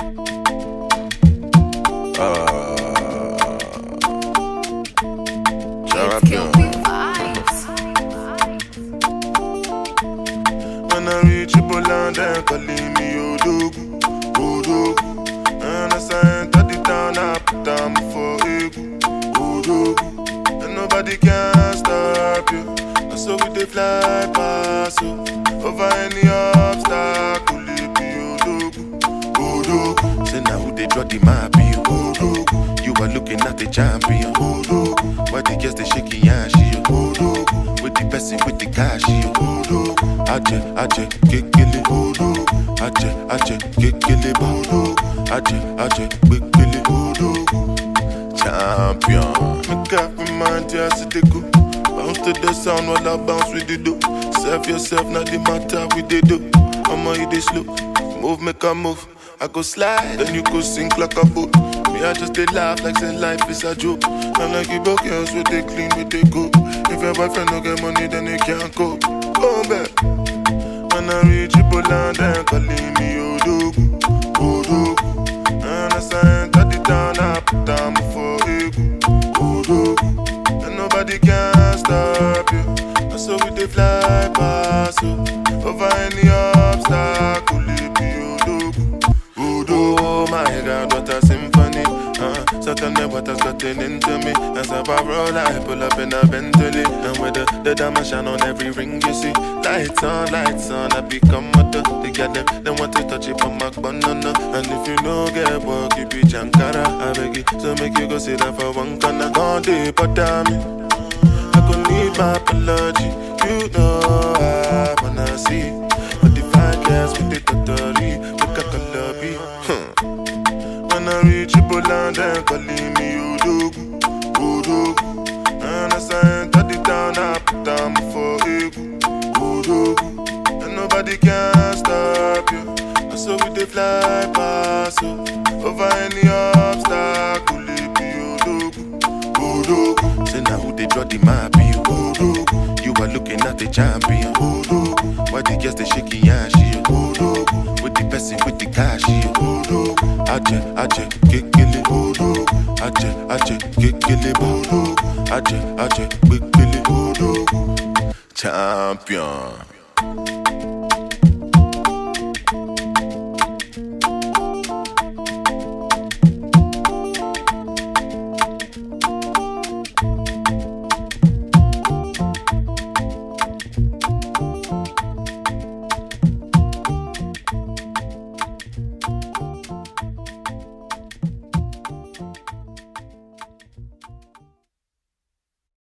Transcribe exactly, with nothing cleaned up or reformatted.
When I reach Poland, they calling me Odogu, Odogu. And as I enter the town, I put down for Egu, Odogu. And nobody can stop you. And so we they fly past you. Over any obstacle, it be Odogu, Odogu. Say now who they draw the map, you Odogu. You are looking at the champion, Odogu. Why the girls they shaking yashi, Odogu. With the person with the cash, Odogu. Aje, aje, kekele, Odogu. Aje, aje, kekele, Odogu. Aje, aje, kekele, Odogu. Champion. Make up my mind, yeah, I they go. Bounce to the sound while I bounce with the do. Serve yourself, not the matter with the do. I'ma eat this slow. Move, make a move. I go slide, then you go sink like a boat. Me, I just they laugh like say life is a joke. And I give up girls with they clean, with they go. If your boyfriend don't get money, then they can't go. Go back. When I reach Poland, they calling me Odogu, Odogu. And as I enter the town, I put down for Egu, Odogu. And nobody can stop you. And so we they fly past you. Over any obstacle, it be Odogu, Odogu. Oh my God, what a symphony. Uh, Certainly what has gotten into me. As I roll, I pull up in a Bentley. And with the, the diamond shine on every ring you see. Lights on, lights on, I become mother. They got them, they want to touch it from my banana. And if you know get work, you be Jankara. I beg you, so make you go sit down for one corner. Gone deep, but damn it, I could need my apology. You know I wanna see. But the fine girls with the totally, make a color be. When I reach Poland, they calling me Odogu, Odogu. And as I enter the town, I put down for Egu, Odogu. And nobody can stop you. And so we they fly past you. Over any obstacle, it be Odogu, Odogu. Say now who they draw the map, you Odogu. You are looking at the champion, Odogu. Why the girls they shaking yashi, Odogu. With the person with the cash, Odogu. Aje, aje, kekele, Odogu. Aje, aje, kekele, Odogu. Aje, aje,